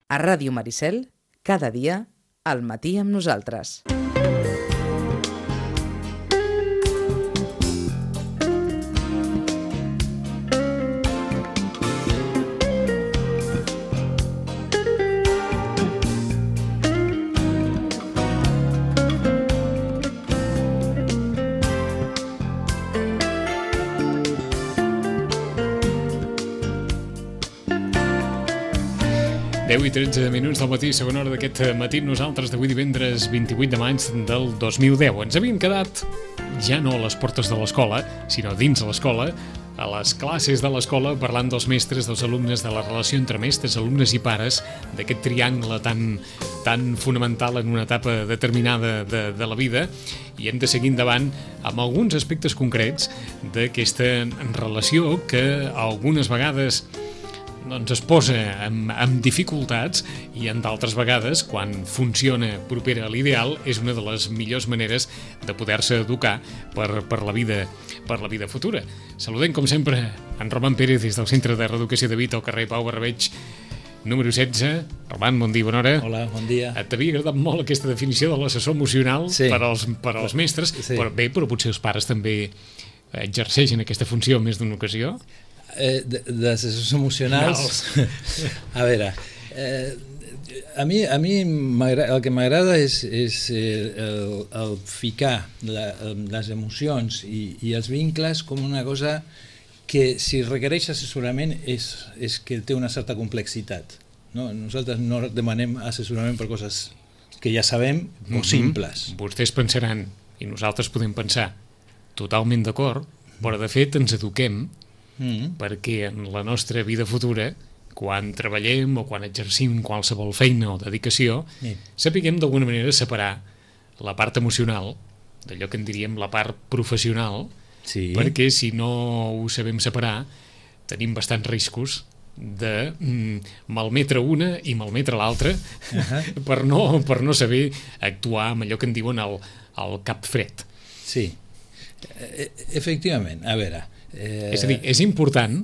A Ràdio Maricel, cada dia, al matí amb nosaltres. Deu i 13 minuts del matí, segona hora d'aquest matí, nosaltres d'avui divendres 28 de maig del 2010. Ens havíem quedat ja no a les portes de l'escola, sinó dins de l'escola, a les classes de l'escola, parlant dels mestres, dels alumnes, de la relació entre mestres, alumnes i pares, d'aquest triangle tan fonamental en una etapa determinada de la vida, i hem de seguir endavant amb alguns aspectes concrets d'aquesta relació que algunes vegades es posa amb dificultats i en d'altres vegades, quan funciona propera a l'ideal, és una de les millors maneres de poder-se educar per la vida futura. Saludem, com sempre, en Roman Pérez des del Centre de Reeducació de Vita al carrer Pau Barrabeig, número 16. Roman, bon dia, bona hora. Hola, bon dia. T'havia agradat molt aquesta definició de l'assessor emocional per als mestres, sí. Però potser els pares també exerceixen aquesta funció en més d'una ocasió? D'assessors emocionals, a veure, a mi el que m'agrada és el ficar les emocions i els vincles com una cosa que, si requereix assessorament, és que té una certa complexitat, no? Nosaltres no demanem assessorament per coses que ja sabem o simples. Vostès pensaran, i nosaltres podem pensar totalment d'acord, però de fet ens eduquem perquè en la nostra vida futura, quan treballem o quan exercim qualsevol feina o dedicació, sapiguem d'alguna manera separar la part emocional d'allò que en diríem la part professional, perquè si no ho sabem separar tenim bastants riscos de malmetre una i malmetre l'altra per no saber actuar amb allò que en diuen el cap fred. Sí, efectivament, a veure... És a dir, és important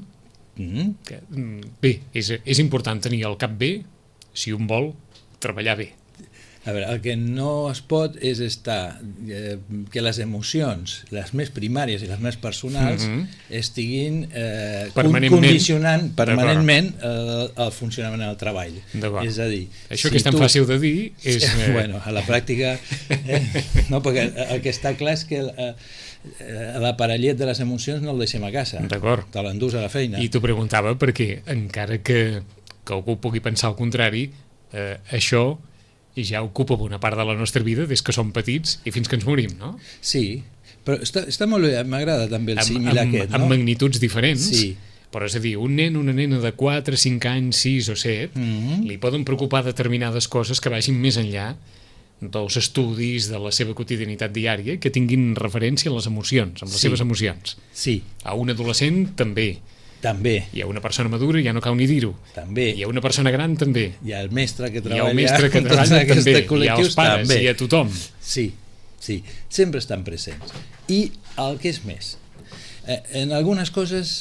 és important tenir el cap bé si un vol treballar bé. A veure, el que no es pot és estar que les emocions, les més primàries i les més personals, estiguin condicionant permanentment el funcionament del treball. És a dir, això que és tan fàcil de dir és... Bueno, a la pràctica no, perquè el que està clar és que l'aparellet de les emocions no el deixem a casa. D'acord. Te l'endús a la feina. I t'ho preguntava perquè, encara que algú pugui pensar el contrari, això ja ocupa una part de la nostra vida des que som petits i fins que ens morim, no? Sí, però està molt bé, m'agrada també el símil aquest, no? Amb magnituds diferents, sí. Però és a dir, un nen, una nena de 4, 5 anys, 6 o 7, li poden preocupar determinades coses que vagin més enllà dels estudis, de la seva quotidianitat diària, que tinguin referència a les emocions, amb les seves emocions. Sí. A un adolescent també. També. I a una persona madura ja no cal ni dir-ho. També. I a una persona gran també. I al mestre que treballa, també. I als pares també. I a tothom. Sí, sí. Sempre estan presents. I el que és més, en algunes coses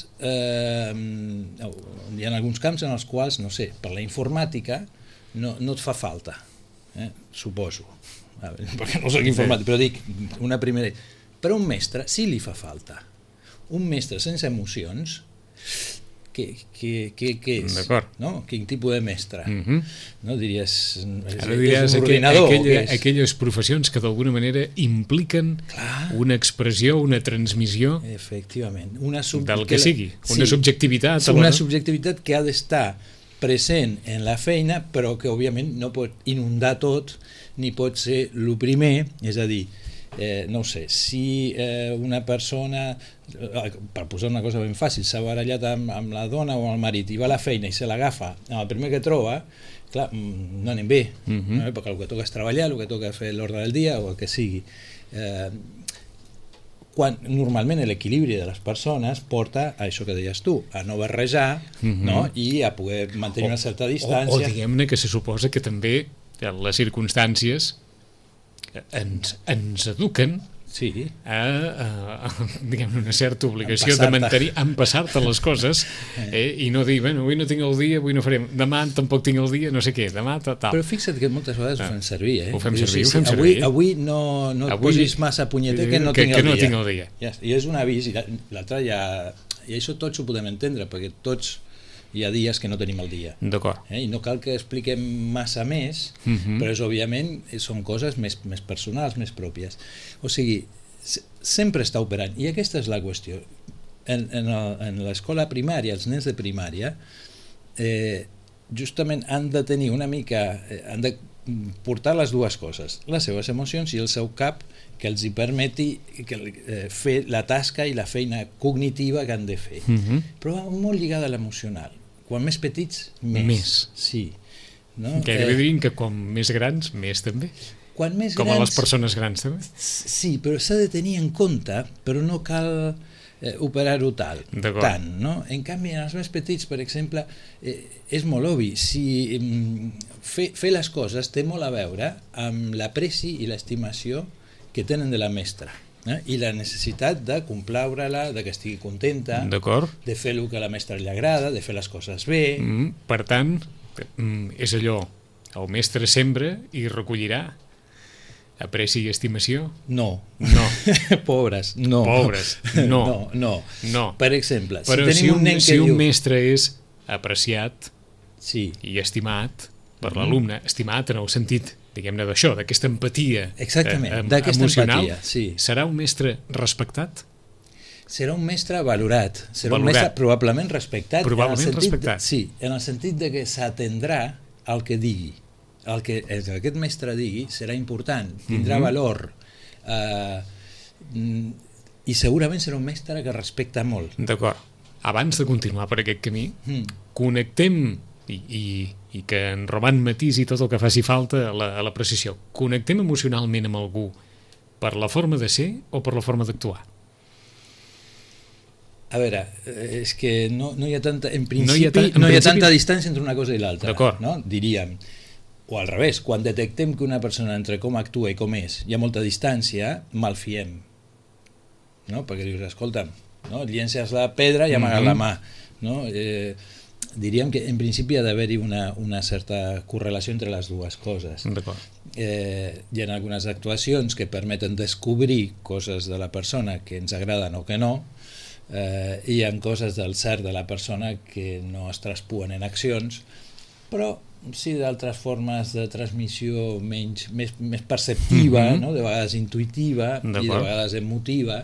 hi ha alguns camps en els quals, no sé, per la informàtica no et fa falta. Suposo, perquè no soc informàtic, però dic una primera. Però un mestre sí li fa falta. Un mestre sense emocions, què és? D'acord. No? Quin tipus de mestre? No diries, és un ordinador? Aquelles professions que d'alguna manera impliquen una expressió, una transmissió del que sigui, una subjectivitat. Una subjectivitat que ha d'estar present en la feina, però que òbviament no pot inundar tot, ni pot ser el primer, és a dir, no ho sé, si una persona, per posar una cosa ben fàcil, s'ha barallat amb la dona o amb el marit i va a la feina i se l'agafa amb el primer que troba, clar, no anem bé, perquè el que toca és treballar, el que toca és fer l'ordre del dia o el que sigui. Quan normalment l'equilibri de les persones porta a això que deies tu, a no barrejar, no? I a poder mantenir una certa distància. O diguem-ne que se suposa que també les circumstàncies ens eduquen Sí. Diguem-ne, una certa obligació de mantenir, empassar-te les coses i no dir, bueno, avui no tinc el dia, avui no farem, demà tampoc tinc el dia, no sé què, demà tal. Però fixa't que moltes vegades ho fem servir, Ho fem servir. Avui no et posis massa punyeter que no tinc el dia. I és un avís, i l'altre ja... I això tots ho podem entendre, perquè tots hi ha dies que no tenim el dia. D'acord. I no cal que expliquem massa més, però òbviament són coses més personals, més pròpies. O sigui, sempre està operant, i aquesta és la qüestió. En l'escola primària, els nens de primària, justament han de tenir una mica, han de portar les dues coses, les seves emocions i el seu cap, que els hi permeti fer la tasca i la feina cognitiva que han de fer. Però va molt lligada a l'emocional. Quan més petits, més. Sí. No? Gairebé diríem que com més grans, més també. Quan més com grans, a les persones grans també. Sí, però s'ha de tenir en compte, però no cal operar-ho tant, no? En canvi, en els més petits, per exemple, és molt obvi. Fer les coses té molt a veure amb l'apreci i l'estimació que tenen de la mestra, i la necessitat de complaure-la, de que estigui contenta, de fer el que a la mestra li agrada, de fer les coses bé. Per tant, és allò, el mestre sembra i recollirà. Apreci i estimació? No. Pobres, no. No. Per exemple, però si tenim un nen que diu... un mestre és apreciat i estimat per l'alumne, estimat en el sentit, diguem-ne, d'això, d'aquesta empatia emocional, serà un mestre respectat? Serà un mestre valorat, serà un mestre probablement respectat. Sí, en el sentit de que s'atendrà al que digui. El que aquest mestre digui serà important, tindrà valor, i segurament serà un mestre que respecta molt. D'acord. Abans de continuar per aquest camí, connectem, i que en Roman matisi tot el que faci falta a la precisió, connectem emocionalment amb algú per la forma de ser o per la forma d'actuar? A veure, és que no hi ha tanta, en principi no hi ha tanta distància entre una cosa i l'altra, no? Diríem. O al revés, quan detectem que una persona entre com actua i com és hi ha molta distància, malfiem, no? Perquè dius, escolta'm, no? Llences la pedra i amagues la mà, no? Diríem que en principi ha d'haver-hi una certa correlació entre les dues coses. Hi ha algunes actuacions que permeten descobrir coses de la persona que ens agraden o que no, hi ha coses del cert de la persona que no es traspuen en accions, però sí d'altres formes de transmissió més perceptiva, no? De vegades intuïtiva i de vegades emotiva.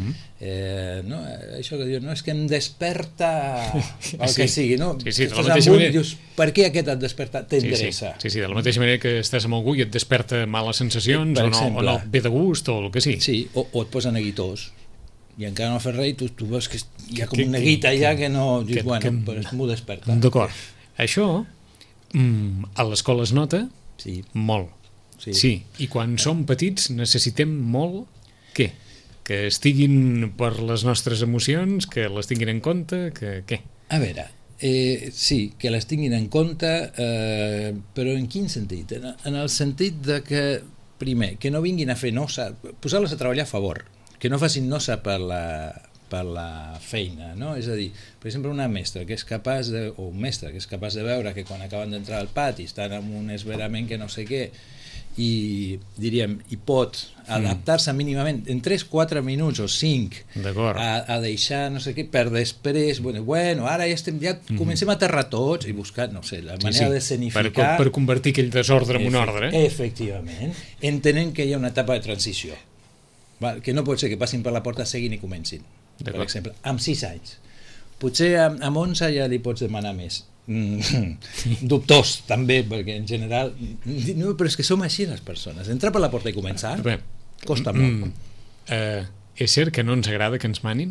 Això que dius, no, és que em desperta el que sigui, no? Dius, per què aquest et desperta? T'interessa. Sí, de la mateixa manera que estàs amb algú i et desperta males sensacions o no ve de gust o el que sigui. Sí, o et posa neguitós i encara no ha fet res i tu veus que hi ha com un neguit allà que no... Dius, bueno, m'ho desperta. D'acord. Això a l'escola es nota molt. Sí. I quan som petits necessitem molt què? Que estiguin per les nostres emocions, que les tinguin en compte, que què? A veure, sí, que les tinguin en compte, però en quin sentit? En el sentit de que, primer, que no vinguin a fer nosa, posar-les a treballar a favor, que no facin nosa per la feina, no? És a dir, per exemple, una mestra que és capaç o un mestre que és capaç de veure que quan acaben d'entrar al pati estan amb un esverament que no sé què i diríem, i pot adaptar-se mínimament en 3-4 minuts o 5 a deixar no sé què per després, bueno, ara ja comencem a aterrar tots i buscar, no sé, la manera d'escenificar per convertir aquell desordre en un ordre. Efectivament, entenent que hi ha una etapa de transició, que no pot ser que passin per la porta, seguin i comencin, per exemple, amb 6 anys. Potser amb 11 ja li pots demanar més. Dubtós, també, perquè en general... No, però és que som així les persones. Entrar per la porta i començar costa molt. És cert que no ens agrada que ens manin?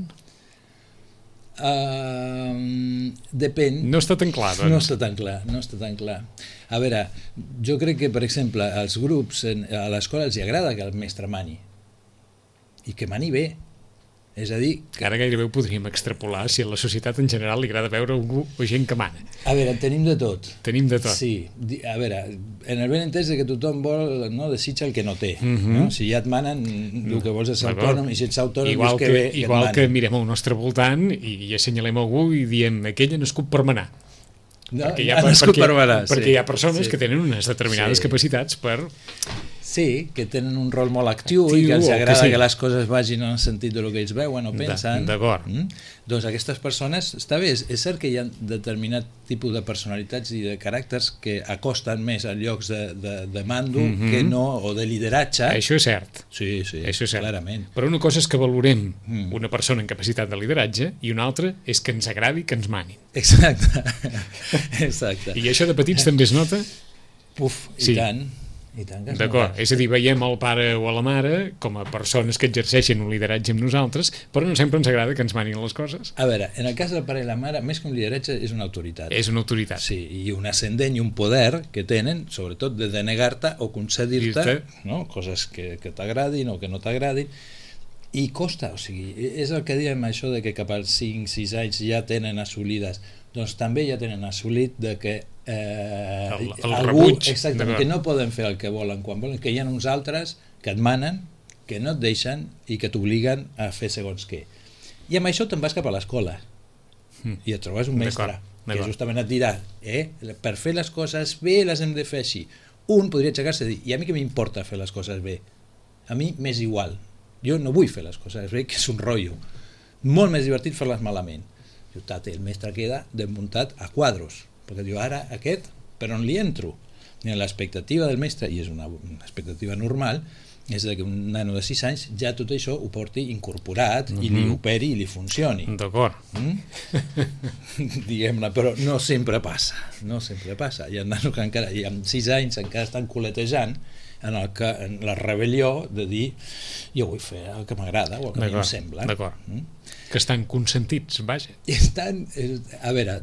Depèn. No està tan clar, doncs. No està tan clar. A veure, jo crec que, per exemple, als grups, a l'escola els agrada que el mestre mani. I que mani bé. És a dir... Ara gairebé ho podríem extrapolar si a la societat en general li agrada veure algú o gent que mana. A veure, tenim de tot. Tenim de tot. Sí, a veure, en el ben entès que tothom vol, no, desitja el que no té. No? Si ja et manen, el que vols és ser autònom, i si ets autònom, igual que bé que igual que mirem al nostre voltant i assenyalem algú i diem aquell ha nascut per manar. No, perquè hi ha persones que tenen unes determinades capacitats per... Sí, que tenen un rol molt actiu i que els agrada que les coses vagin en el sentit del que ells veuen o pensen. D'acord. Doncs aquestes persones, està bé, és cert que hi ha determinat tipus de personalitats i de caràcters que acosten més a llocs de mando que no, o de lideratge. Això és cert. Sí, això és cert. Clarament. Però una cosa és que valorem una persona en capacitat de lideratge i una altra és que ens agradi que ens manin. Exacte. I això de petits també es nota? Uf, i tant. D'acord, és a dir, veiem el pare o la mare com a persones que exerceixen un lideratge amb nosaltres, però no sempre ens agrada que ens manin les coses. A veure, en el cas del pare i la mare, més que un lideratge és una autoritat. És una autoritat. Sí, i un ascendent i un poder que tenen, sobretot de denegar-te o concedir-te, no? Coses que t'agradin o que no t'agradin, i costa, o sigui, és el que diem això de que cap als 5-6 anys ja tenen assolides, doncs també ja tenen assolit de que el algú, rebuig, exactament, que no poden fer el que volen quan volen, que hi ha uns altres que et manen, que no et deixen i que t'obliguen a fer segons què. I amb això te'n vas cap a l'escola i et trobes un mestre que justament et dirà per fer les coses bé les hem de fer així. Un podria aixecar-se i dir, i a mi què m'importa fer les coses bé? A mi m'és igual, jo no vull fer les coses bé, que és un rotllo, molt més divertit fer-les malament. I el mestre queda desmuntat a quadros, perquè diu, ara aquest, per on li entro? I l'expectativa del mestre, i és una expectativa normal, és que un nano de 6 anys ja tot això ho porti incorporat i li operi i li funcioni. D'acord. Diguem-ne, però no sempre passa. No sempre passa. Hi ha nanos que encara, amb 6 anys encara estan coletejant en la rebel·lió de dir jo vull fer el que m'agrada o el que a mi em sembla. D'acord. Que estan consentits, vaja. Estan, a veure,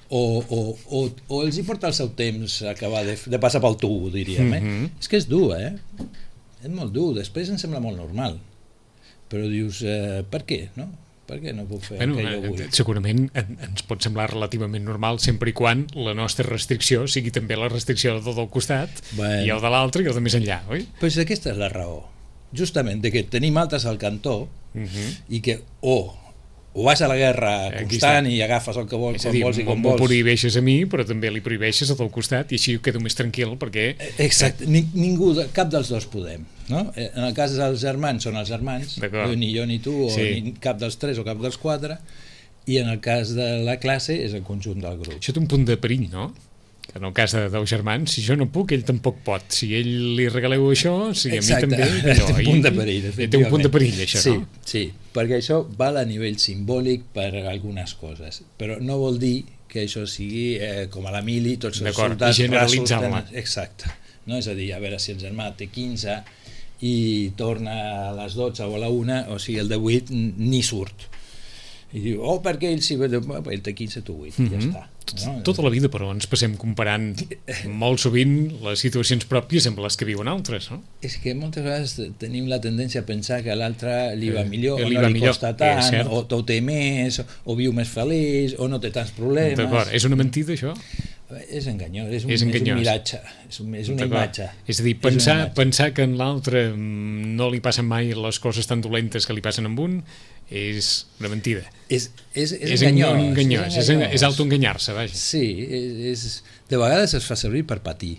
o els hi porta el seu temps acabar de passar pel tubo, diríem. És que és dur, és molt dur, després em sembla molt normal, però dius, per què, no? Per què no puc fer el que jo vull? Segurament ens pot semblar relativament normal sempre i quan la nostra restricció sigui també la restricció del costat i el de l'altre i el de més enllà, oi? Doncs aquesta és la raó, justament, de que tenim altres al cantó i que o vas a la guerra constant i agafes el que vols, quan vols i quan vols. M'ho prohibeixes a mi, però també li prohibeixes al del costat i així ho quedo més tranquil perquè... Exacte, ningú, cap dels dos podem, no? En el cas dels germans són els germans, ni jo ni tu, o ni cap dels 3 o cap dels 4, i en el cas de la classe és el conjunt del grup. Això té un punt de perill, no? En el cas dels germans, si jo no puc, ell tampoc pot. Si ell li regaleu això, si a mi també... Té un punt de perill, efectivament. Té un punt de perill, això, no? Sí, perquè això val a nivell simbòlic per algunes coses, però no vol dir que això sigui com a la mili, tots els soldats rasos tenen... Exacte. No? És a dir, a veure, si el germà té 15 i torna a les 12 o a la 1, o sigui, el de 8 ni surt. I diu, perquè ell sí, ell té 15, tu 8, ja està. Tota la vida, però ens passem comparant molt sovint les situacions pròpies amb les que viuen altres, no? És que moltes vegades tenim la tendència a pensar que a l'altre li va millor, o no li costa tant, o tot té més, o viu més feliç, o no té tants problemes. D'acord, és una mentida, això? És enganyós, és un miratge, és una imatge. És a dir, pensar que en l'altre no li passen mai les coses tan dolentes que li passen amb un és una mentida. És enganyós. És autoenganyar-se, vaja. Sí, de vegades es fa servir per patir.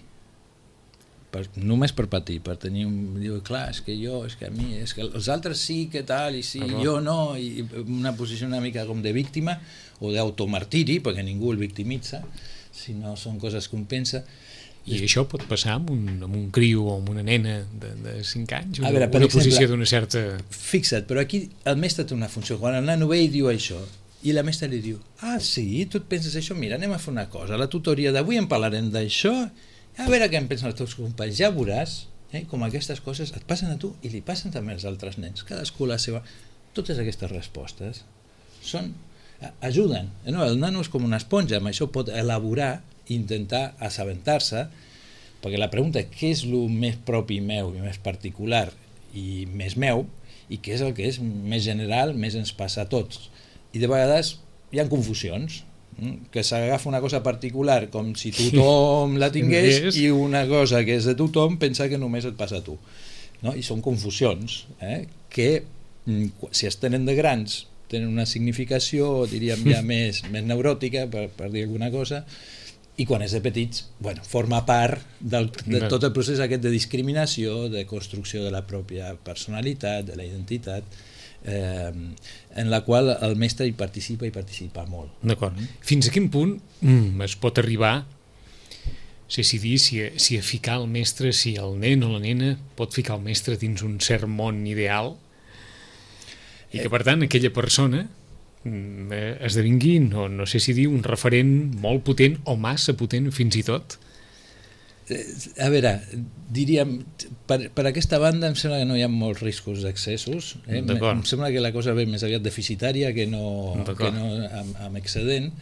Només per patir, per tenir un... Diu, clar, és que a mi, és que els altres sí, que tal, i sí, jo no, i una posició una mica com de víctima, o d'automartiri, perquè ningú el victimitza, sinó són coses que un pensa. I això pot passar amb un criu o amb una nena de 5 anys, una exemple, posició d'una certa... Fixa't, però aquí el mestre té una funció. Quan el nano ve i diu això, i la mestra li diu, sí, tu et penses això? Mira, anem a fer una cosa, a la tutoria d'avui en parlarem d'això, a veure què en pensen els teus companys, ja veuràs com aquestes coses et passen a tu i li passen també als altres nens, cadascú la seva... Totes aquestes respostes ajuden, no? El nano és com una esponja, amb això pot elaborar, intentar assabentar-se, perquè la pregunta què és el més propi meu i més particular i més meu, i què és el que és més general, més ens passa a tots. I de vegades hi ha confusions, que s'agafa una cosa particular com si tothom la tingués i una cosa que és de tothom pensa que només et passa a tu, no? I són confusions que si es tenen de grans tenen una significació, diríem ja més neuròtica, per dir alguna cosa, i quan és de petits, bueno, forma part de tot el procés aquest de discriminació, de construcció de la pròpia personalitat, de la identitat, en la qual el mestre hi participa molt. D'acord. Fins a quin punt es pot arribar si a ficar el mestre, si el nen o la nena pot ficar el mestre dins un cert món ideal i que per tant aquella persona esdevingui, no sé si dir, un referent molt potent o massa potent fins i tot? A veure, diríem, per aquesta banda em sembla que no hi ha molts riscos d'accessos, em sembla que la cosa ve més aviat deficitària que no amb excedent.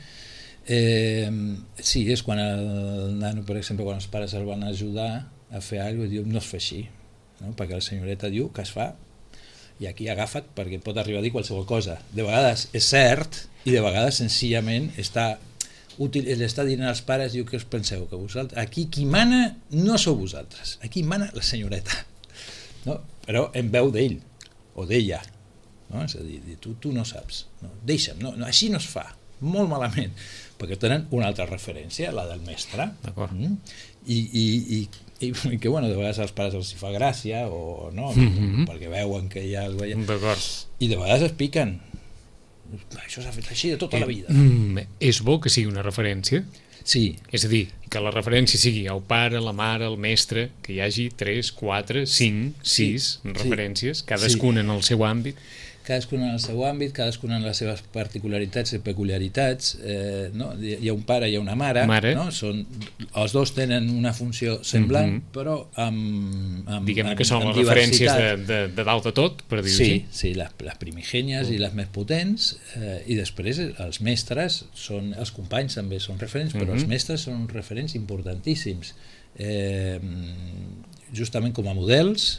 Sí, és quan el nano, per exemple, quan els pares el van ajudar a fer alguna cosa, diu, no es fa així, no? Perquè la senyoreta diu que es fa i aquí agafa't perquè pot arribar a dir qualsevol cosa. De vegades és cert i de vegades senzillament està dient als pares, diu, què us penseu? Que vosaltres, aquí qui mana no sou vosaltres, aquí mana la senyoreta, no? Però en veu d'ell o d'ella, no? És a dir, tu no saps, no? Deixa'm, no, així no es fa, molt malament, perquè tenen una altra referència, la del mestre, i que bueno, de vegades als pares els hi fa gràcia o no, perquè veuen que hi ha alguna cosa, i de vegades es piquen. Això s'ha fet així de tota la vida. És bo que sigui una referència? Sí. És a dir, que la referència sigui el pare, la mare, el mestre, que hi hagi 3, 4, 5, 6 referències, cadascuna en el seu àmbit. Cadascuna en el seu àmbit, cadascuna en les seves particularitats i peculiaritats, no? Hi ha un pare i una mare, no? Els dos tenen una funció semblant, però amb diguem que són les referències de dalt de tot, per dir-ho així. Sí, les primigènies i les més potents, i després els mestres, els companys també són referents, però els mestres són referents importantíssims, justament com a models,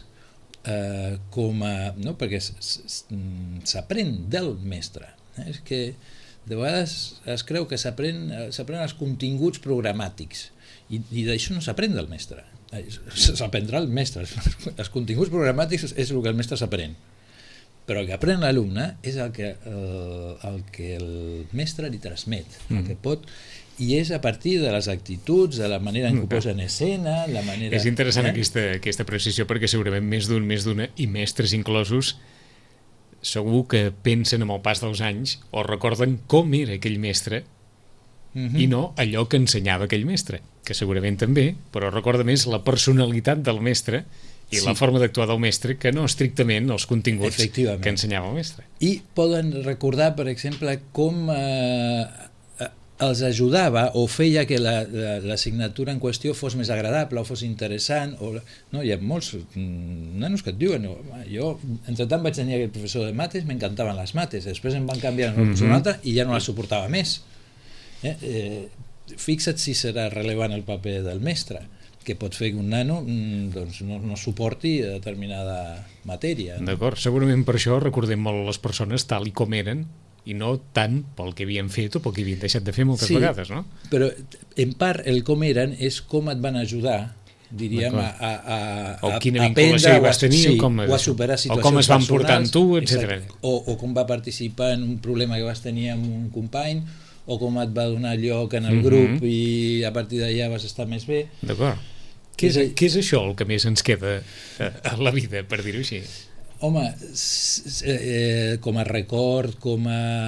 no? Perquè s'aprèn del mestre, és que de vegades es creu que s'aprèn els continguts programàtics i d'això no s'aprèn del mestre, s'aprendrà el mestre, els continguts programàtics és el que el mestre s'aprèn, però el que aprèn l'alumne és el que el mestre li transmet, el que pot, i és a partir de les actituds, de la manera en què ho posa en escena, la manera... És interessant aquesta precisió, perquè segurament més d'una, i mestres inclosos, segur que pensen amb el pas dels anys o recorden com era aquell mestre i no allò que ensenyava aquell mestre, que segurament també, però recorda més la personalitat del mestre i la forma d'actuar del mestre que no estrictament els continguts que ensenyava el mestre. I poden recordar, per exemple, com els ajudava o feia que l'assignatura en qüestió fos més agradable o fos interessant. No, hi ha molts nanos que et diuen, jo entretant vaig tenir aquell professor de mates, m'encantaven les mates, després em van canviar a un altre i ja no les suportava més. Fixa't si serà rellevant el paper del mestre, que pot fer que un nano no suporti determinada matèria. D'acord, segurament per això recordem molt les persones tal i com eren i no tant pel que havien fet o pel que havien deixat de fer moltes vegades, no? Però en part el com eren és com et van ajudar, diríem, o quina vinculació hi vas tenir, o a superar situacions o com es van portar amb tu, etc. O com va participar en un problema que vas tenir amb un company, o com et va donar lloc en el grup i a partir d'allà vas estar més bé. D'acord. Què és això el que més ens queda a la vida, per dir-ho així? Home, com a record, com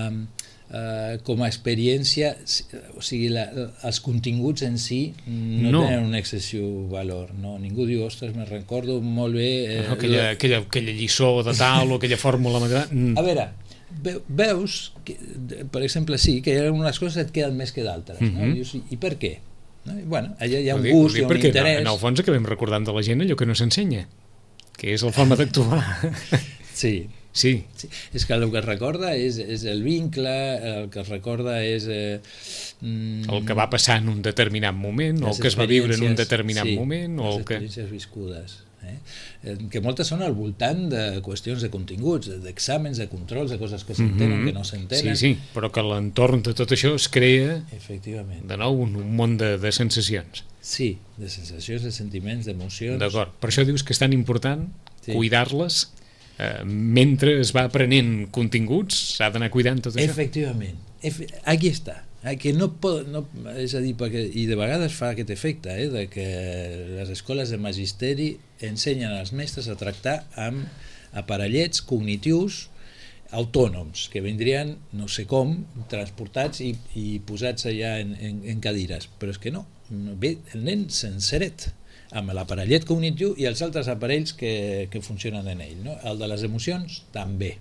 a experiència, o sigui, els continguts en si no tenen un excessiu valor. No? Ningú diu, ostres, me'n recordo molt bé... Aquella lliçó de tal o aquella fórmula... A veure, veus, per exemple, sí, que hi ha unes coses que et queden més que d'altres. No? Dius, i per què? Bueno, allà hi ha un gust, hi ha un interès... En el fons acabem recordant de la gent allò que no s'ensenya, que és la forma d'actuar. Sí. És que el que es recorda és el vincle, el que es recorda és... el que va passar en un determinat moment, o el que es va viure en un determinat moment. Les experiències viscudes. que moltes són al voltant de qüestions de continguts, d'exàmens, de controls, de coses que s'entenen, que no s'entenen. Sí, però que a l'entorn de tot això es crea, efectivament, de nou, un món de sensacions. Sí, de sensacions, de sentiments, d'emocions. D'acord, per això dius que és tan important cuidar-les mentre es va aprenent continguts, s'ha d'anar cuidant tot això. Efectivament, aquí està. Que no pot, és a dir, perquè, i de vegades fa aquest efecte, de que les escoles de magisteri ensenyen als mestres a tractar amb aparellets cognitius autònoms, que vindrien, no sé com, transportats i posats allà en cadires, però és que no, ve el nen senceret, amb l'aparellet cognitiu i els altres aparells que funcionen en ell, no? El de les emocions també.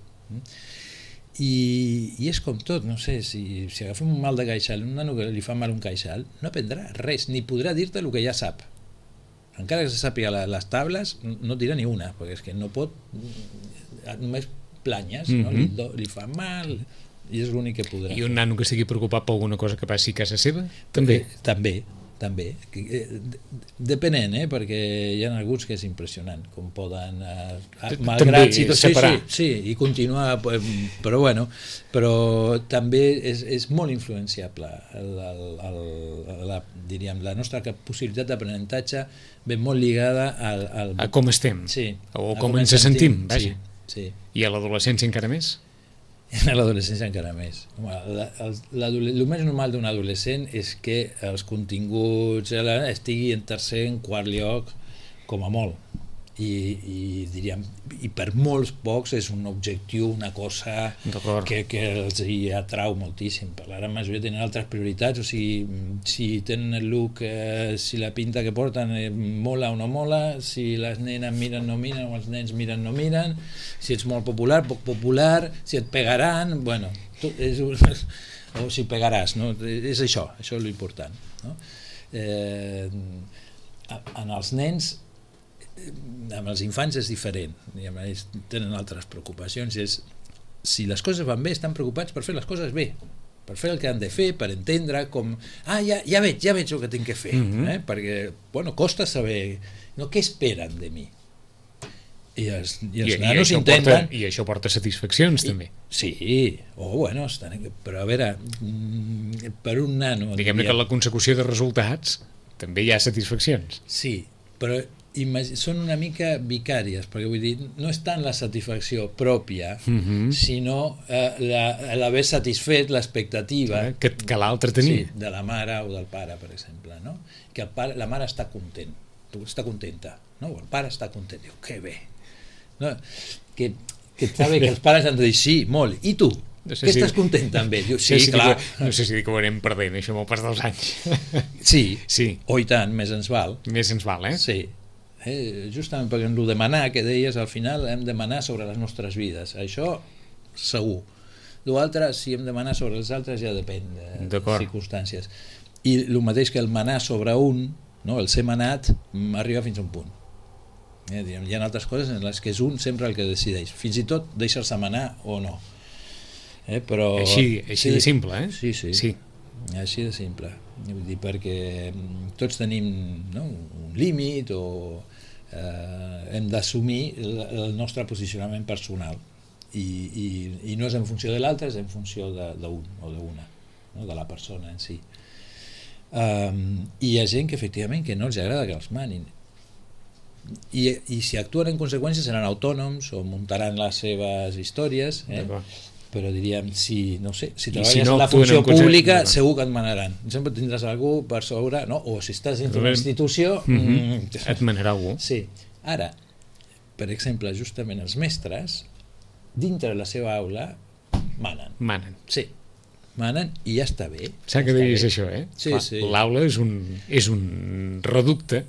I és com tot, no sé, si agafem un mal de queixal, un nano que li fa mal un queixal, no aprendrà res, ni podrà dir-te el que ja sap. Encara que se sàpiga les tables, no dirà ni una, perquè és que no pot, només planyes, no? Li fa mal, i és l'únic que podrà. I un nano que estigui preocupat per alguna cosa que passi a casa seva? També. També. Depenent, perquè hi ha alguns que és impressionant, com poden, malgrat separar. Sí, i continuar, però bueno, però també és molt influenciable. Diríem, la nostra possibilitat d'aprenentatge ve molt lligada a com estem, sí, o com ens sentim, vaja. Sí. I a l'adolescència encara més? A l'adolescència encara més. El més normal d'un adolescent és que els continguts estigui en tercer, en quart lloc, com a molt. I diríem, i per molts pocs és un objectiu, una cosa que els hi atrau moltíssim. Per la gran majoria tenen altres prioritats, o sigui, si tenen el look, si la pinta que porten mola o no mola, si les nenes miren no miren, o els nens miren no miren, si ets molt popular, poc popular, si et pegaran, bueno, o si pegaràs, no? És això és l'important, no? En els nens, amb els infants és diferent, ells tenen altres preocupacions, si les coses van bé estan preocupats per fer les coses bé, per fer el que han de fer, per entendre com, ja veig el que tinc que fer, perquè, bueno, costa saber què esperen de mi, i els nanos intenten, i això porta satisfaccions també. Sí, bueno, però a veure, per un nano, diguem-ne que en la consecució de resultats també hi ha satisfaccions. Sí, però són una mica vicàries, perquè vull dir, no és tant la satisfacció pròpia, sinó l'haver satisfet l'expectativa que l'altre tenia, de la mare o del pare, per exemple, no? Que la mare està contenta, no? El pare està content, diu, que bé, no? Que està bé, que els pares han de dir sí, molt, i tu? Que estàs content també? Diu, sí, clar. No sé si dic que ho anem perdent, això amb el pas dels anys. Sí, o i tant, més ens val. Més ens val, Sí. Justament perquè en el demanar que deies, al final hem de demanar sobre les nostres vides, això segur. L'altre, si hem de demanar sobre els altres, ja depèn de circumstàncies, i el mateix que el manar sobre un, no? El ser manat arriba fins a un punt, hi ha altres coses en les que és un sempre el que decideix, fins i tot deixar-se manar o no, però així de simple, sí, així de simple. Vull dir, perquè tots tenim, no, un límit o hem d'assumir el nostre posicionament personal i no és en funció de l'altre, és en funció d'un o d'una, no? De la persona en si. I hi ha gent que efectivament que no els agrada que els manin i si actuen en conseqüència seran autònoms o muntaran les seves històries, però diríem, si treballes en la funció pública segur que et manaran, sempre tindràs algú per sobre, no? O si estàs dintre d'una institució et manarà algú. Sí. Ara, per exemple, justament els mestres dintre de la seva aula manen. Sí, manen i ja està bé. Saps que deies això, Sí, clar, sí. L'aula és un reducte,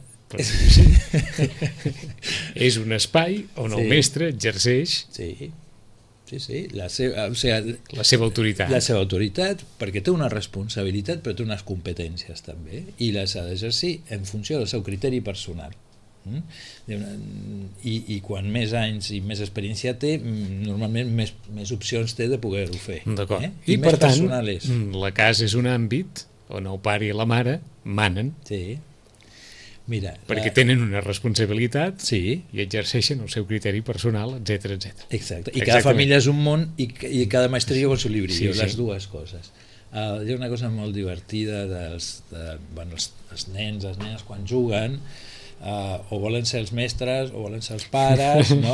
és un espai on el mestre exerceix la seva autoritat, perquè té una responsabilitat però té unes competències també i les ha d'exercir en funció del seu criteri personal. I quan més anys i més experiència té, normalment més opcions té de poder-ho fer. I per tant, la casa és un àmbit on el pare i la mare manen. Sí. Mira, perquè tenen una responsabilitat sí. i exerceixen el seu criteri personal, etc etc. Exacte. I cada família és un món i cada mestre lleva el seu llibre, les dues coses. Hi ha una cosa molt divertida els nens, les nenes quan juguen, o volen ser els mestres o volen ser els pares, no?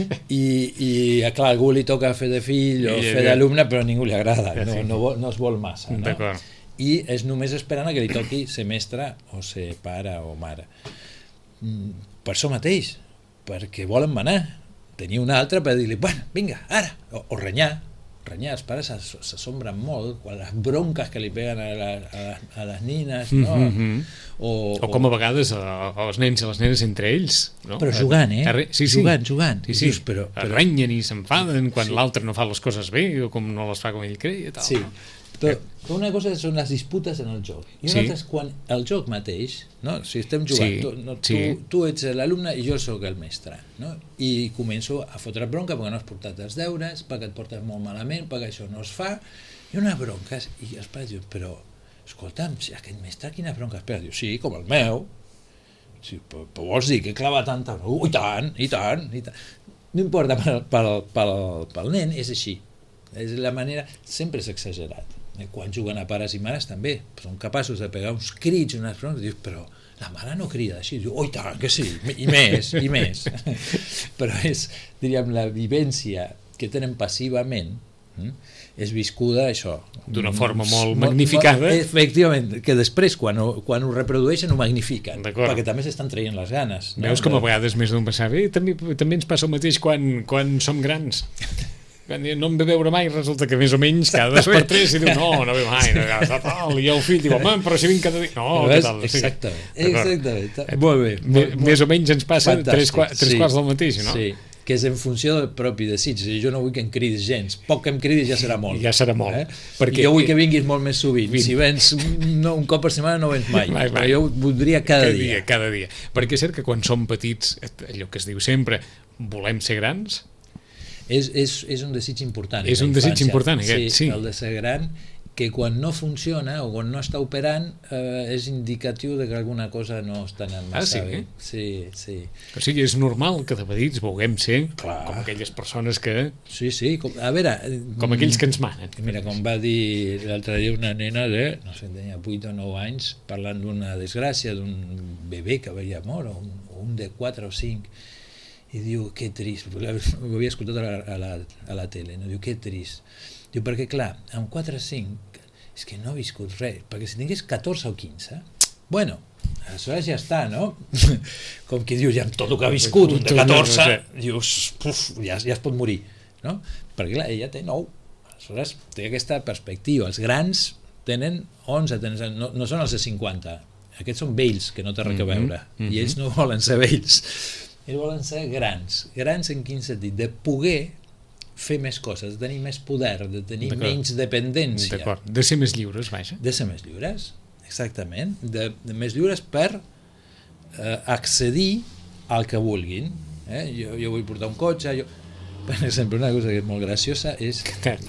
I clar, a algú li toca fer de fill o fer d'alumne, però a ningú li agrada, no es vol massa, no? D'acord. I és només esperant que li toqui ser mestre o ser pare o mare. Per això mateix, perquè volen manar, tenir un altre per dir-li, bueno, vinga, ara, o renyar, els pares s'assombren molt quan les bronques que li peguen a les nines, no? O com a vegades els nens i les nenes entre ells, no? Però jugant, jugant. Sí. Però renyen i s'enfaden quan l'altre no fa les coses bé o com no les fa com ell creia i tal. Sí. Però una cosa són les disputes en el joc i una altra és quan el joc mateix, no? Si estem jugant, tu ets l'alumne i jo sóc el mestre, no? I començo a fotre bronca perquè no has portat els deures, perquè et portes molt malament, perquè això no es fa, i unes bronques, i els pares diuen, però escolta'm, si aquest mestre quines bronques pega? Diu, sí, com el meu. Sí, però vols dir que clava tanta bronca? I tant. No importa, pel nen és així, és la manera, sempre és exagerat. Quan juguen a pares i mares també són capaços de pegar uns crits, unes bronques, dius, però la mare no crida així, diu, i tant que sí, i més però és, diríem, la vivència que tenen passivament és viscuda això d'una forma molt magnificada, efectivament, que després quan ho reprodueixen ho magnifiquen, perquè també s'estan traient les ganes, no? Veus com a vegades més d'un passava, també ens passa el mateix quan som grans. No em ve veure mai, resulta que més o menys cada 2 per 3 i diu, no ve mai, i el fill diu, home, però si vinc cada dia, no, què tal? Exactament, molt bé. Més o menys ens passa 3 quarts del mateix, no? Sí, que és en funció del propi desig, jo no vull que em cridis gens, poc que em cridis ja serà molt. Ja serà molt. Perquè jo vull que vinguis molt més sovint, si vens un cop per setmana no vens mai, però jo voldria cada dia. Cada dia, perquè és cert que quan som petits, allò que es diu sempre, volem ser grans. És un desig important. És un desig important, aquest, sí. El de ser gran, que quan no funciona o quan no està operant és indicatiu de que alguna cosa no està anant massa bé. Sí. O sigui, és normal que de petits vulguem ser com aquelles persones que... Sí, a veure... Com aquells que ens manen. Mira, com va dir l'altre dia una nena de, no sé, tenia 8 o 9 anys, parlant d'una desgràcia, d'un bebè que havia mort, o un de 4 o 5, i diu, que trist, ho havia escoltat a la tele, no? Diu, que trist. Diu, perquè clar, amb 4 o 5 és que no ha viscut res, perquè si tingués 14 o 15, bueno, aleshores ja està, no? Com qui diu, ja amb tot el que ha viscut, un de 14, dius, ja es pot morir, no? Perquè clar, ella té 9, aleshores té aquesta perspectiva, els grans tenen 11, no són els de 50, aquests són vells, que no té res a veure, i ells no volen ser vells. Ells volen ser grans en quin sentit? De poder fer més coses, de tenir més poder, de tenir menys dependència. D'acord, de ser més lliures, vaja. De ser més lliures, exactament. De més lliures per accedir al que vulguin. Jo vull portar un cotxe, per exemple, una cosa que és molt graciosa és...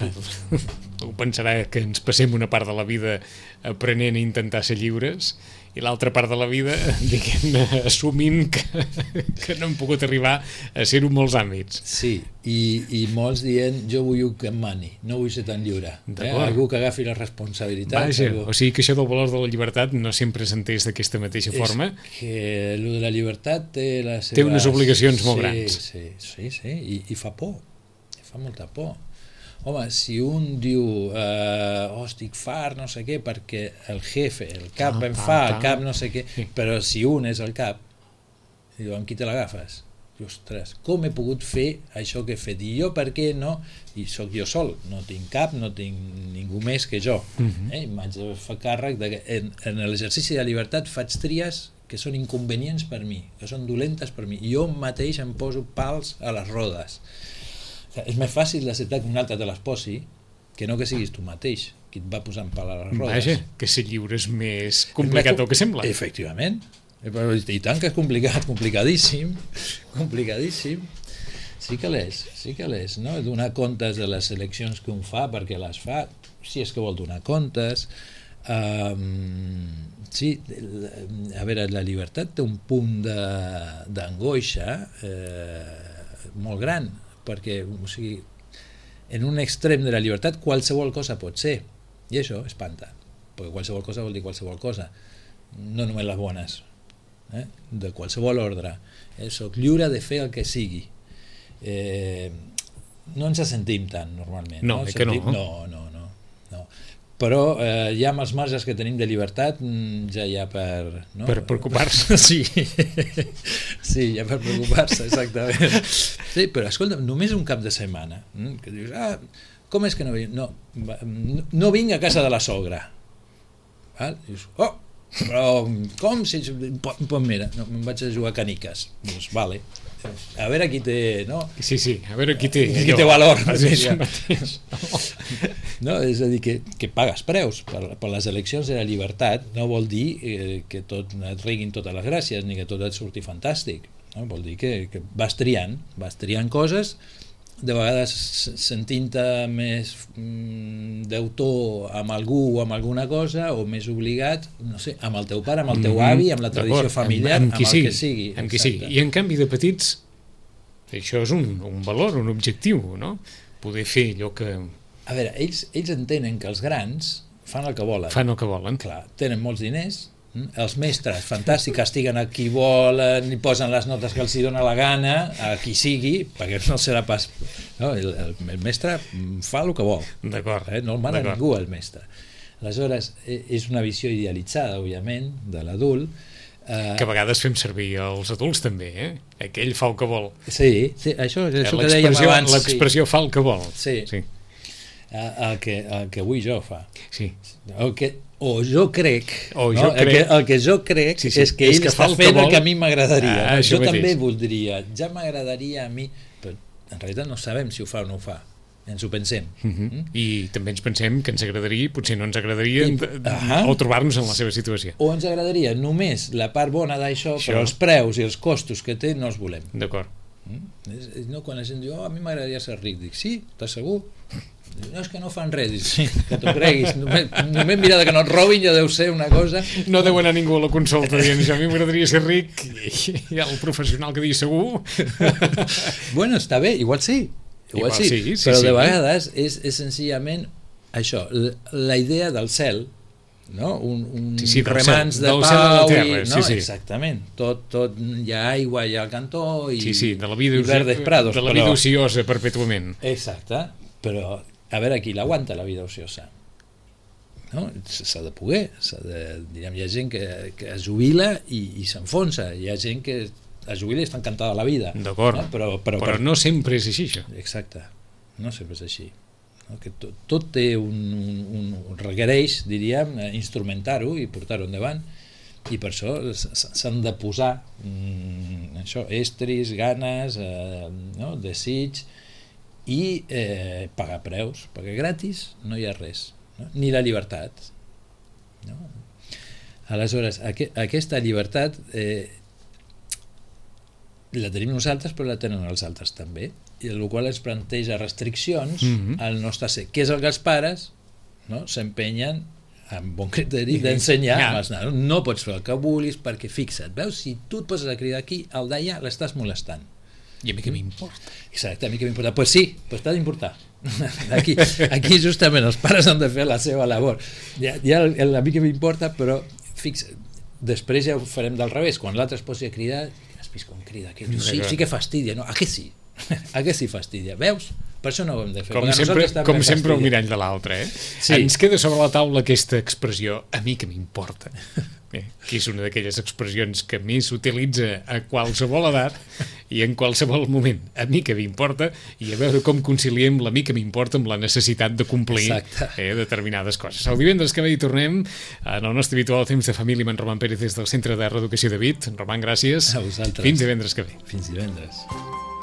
Ho pensarà que ens passem una part de la vida aprenent a intentar ser lliures i l'altra part de la vida, diguem-ne, assumint que no hem pogut arribar a ser-ho en molts àmbits. Sí, i molts dient, jo vull que em mani, no vull ser tan lliure. Algú que agafi la responsabilitat. Vaja, o sigui que això del valor de la llibertat no sempre s'entès d'aquesta mateixa forma. És que el de la llibertat té les seves... Té unes obligacions molt grans. Sí, i fa por, fa molta por. Home, si un diu estic fart, no sé què, perquè el jefe, el cap em fa, el cap no sé què, però si un és el cap, diu, amb qui te l'agafes? Diu, ostres, com he pogut fer això que he fet? I jo per què no? I sóc jo sol, no tinc cap, no tinc ningú més que jo. I m'haig de fer càrrec que en l'exercici de la llibertat faig tries que són inconvenients per mi, que són dolentes per mi. Jo mateix em poso pals a les rodes. És més fàcil d'acceptar que un altre te les posi que no que siguis tu mateix qui et va posant pal a les rodes. Vaja, que ser lliure és més complicat del que sembla. Efectivament. I tant que és complicat, complicadíssim. Sí que l'és, no? Donar comptes de les eleccions que un fa, perquè les fa, si és que vol donar comptes, Sí, a veure, la llibertat té un punt d'angoixa molt gran, perquè, o sigui, en un extrem de la llibertat qualsevol cosa pot ser, i això espanta, perquè qualsevol cosa vol dir qualsevol cosa, no només les bones, de qualsevol ordre. Soc lliure de fer el que sigui. No ens sentim tant normalment. No, que no. No. Però ja amb els marges que tenim de llibertat ja hi ha per... No? Per preocupar-se. Sí, ja per preocupar-se, exactament. Sí, però escolta, només un cap de setmana, que dius, com és que no vinc? No vinc a casa de la sogra. Val? Dius, però com? Pues mira, me'n vaig a jugar a caniques. Doncs vale. A veure qui té... No? Sí, a veure qui té valor. No, és a dir, que pagues preus per les eleccions de la llibertat. No vol dir que tot et riguin totes les gràcies ni que tot et surti fantàstic, no? Vol dir que vas triant coses, de vegades sentint-te més d'autor amb algú o amb alguna cosa, o més obligat, no sé, amb el teu pare, amb el teu avi, amb la tradició familiar, amb el que sigui. Amb qui sigui. I en canvi de petits, això és un valor, un objectiu, no? Poder fer allò que... A veure, ells entenen que els grans fan el que volen. Fan el que volen. Clar, tenen molts diners, els mestres, fantàstic, castiguen a qui volen i posen les notes que els hi dona la gana, a qui sigui, perquè no serà pas... No, el mestre fa el que vol. D'acord. No el mana ningú, el mestre. Aleshores, és una visió idealitzada, òbviament, de l'adult. Que a vegades fem servir els adults també, Aquell fa el que vol. Sí, això que dèiem abans. L'expressió fa el que vol. Sí. El que avui jo fa. Sí. O jo crec, el que jo crec és que ell està fent el que a mi m'agradaria. Jo també voldria, ja m'agradaria a mi, però en realitat no sabem si ho fa o no ho fa, ens ho pensem. I també ens pensem que ens agradaria, potser no ens agradaria, o trobar-nos en la seva situació. O ens agradaria només la part bona d'això, però els preus i els costos que té no els volem. D'acord. No, quan la gent diu, a mi m'agradaria ser ric, dic, sí, t'has segur? No, és que no fan res. Dic, sí, que t'ho creguis, només mira que no et robin ja deu ser una cosa. No deu anar ningú a la consulta dient això, a mi m'agradaria ser ric, i el professional que digui segur. Bueno, està bé, igual sí, però de vegades és senzillament això, la idea del cel, no? Un remans de pau, exactament, tot hi ha aigua, hi ha el cantó i verdes prados, de la vida ociosa perpètuament. Exacte, però a veure qui l'aguanta la vida ociosa, no? S'ha de poder, hi ha gent que es jubila i s'enfonsa, hi ha gent que es jubila i està encantada de la vida. D'acord, no? Però no sempre és així, això. Exacte, no sempre és així. Que tot té requereix, diríem, instrumentar-ho i portar-ho endavant, i per això s'han de posar estris, ganes, desig, i pagar preus, perquè gratis no hi ha res, ni la llibertat. Aleshores, aquesta llibertat la tenim nosaltres, però la tenen els altres també, i el qual ens planteja restriccions al nostre ser, que és el que els pares s'empenyen amb bon criteri d'ensenyar als nanos. No pots fer el que vulguis, perquè fixa't, veus, si tu et poses a cridar aquí, al d'allà l'estàs molestant. I a mi què m'importa? Exacte, a mi què m'importa? Pues sí, pues t'ha d'importar. Aquí justament els pares han de fer la seva labor. Ja a mi què m'importa, però fixa't, després ja ho farem del revés, quan l'altre es posi a cridar, has vist com crida aquell? Sí que fastidia, no? A què sí? A què sí fastidia? Veus? Per això no ho hem de fer. Com sempre el mirall de l'altre, Sí. Ens queda sobre la taula aquesta expressió, a mi que m'importa, que és una d'aquelles expressions que més s'utilitza a qualsevol edat i en qualsevol moment. A mi que m'importa, i a veure com conciliem la mi que m'importa amb la necessitat de complir determinades coses. El divendres que ve hi tornem en el nostre habitual temps de família amb en Roman Pérez des del Centre de Reeducació de Vic. Roman, gràcies. A vosaltres. Fins divendres que ve. Fins divendres.